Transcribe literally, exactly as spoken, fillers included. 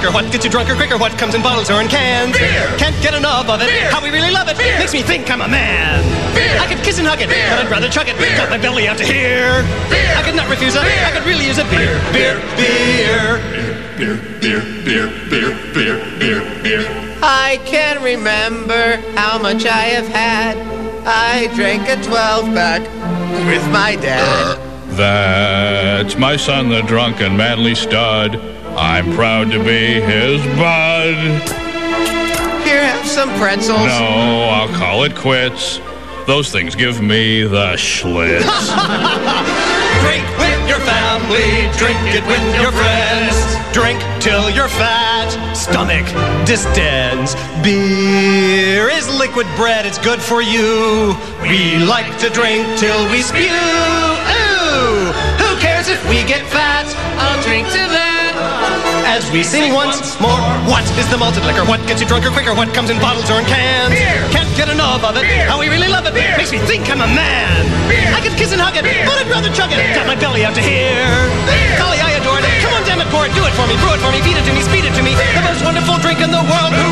liquor. What gets you drunker quicker? What comes in bottles or in cans? Beer! Can't get enough of it. Beer! How we really love it. Beer! Makes me think I'm a man. Beer! I could kiss and hug it, Beer! but I'd rather chug it. Beer! Got my belly out to here. Beer! I could not refuse it. Beer! I could really use it. Beer, beer, beer. Beer, beer, beer, beer, beer, beer, beer. I can remember how much I have had. I drank a twelve-pack with my dad. That's my son, the drunken manly stud. I'm proud to be his bud. Here, have some pretzels. No, I'll call it quits. Those things give me the schlitz. Drink with your family, drink it with your friends. Drink till you're fat, stomach distends. Beer is liquid bread, it's good for you. We like to drink till we spew. Ooh, who cares if we get fat? I'll drink to that. As we sing once more, what is the malted liquor? What gets you drunker quicker? What comes in bottles or in cans? Beer! Can't get enough of it. Beer! How we really love it. Beer! Makes me think I'm a man. Beer! I could kiss and hug it, Beer! but I'd rather chug it. Beer! Got my belly out to here. Beer! Golly, I adore it. Beer! Come on, damn it, pour it, do it for me, brew it for me, feed it to me, speed it to me. Beer! The most wonderful drink in the world. Who